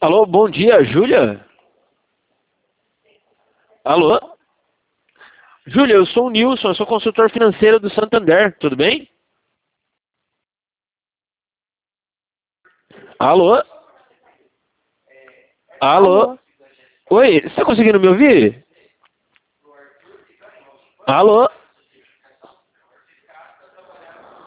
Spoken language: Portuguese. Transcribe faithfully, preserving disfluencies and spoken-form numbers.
Alô, bom dia, Júlia? Alô? Júlia, eu sou o Nilson, eu sou consultor financeiro do Santander, tudo bem? Alô? Alô? Alô? Oi, você está conseguindo me ouvir? Alô?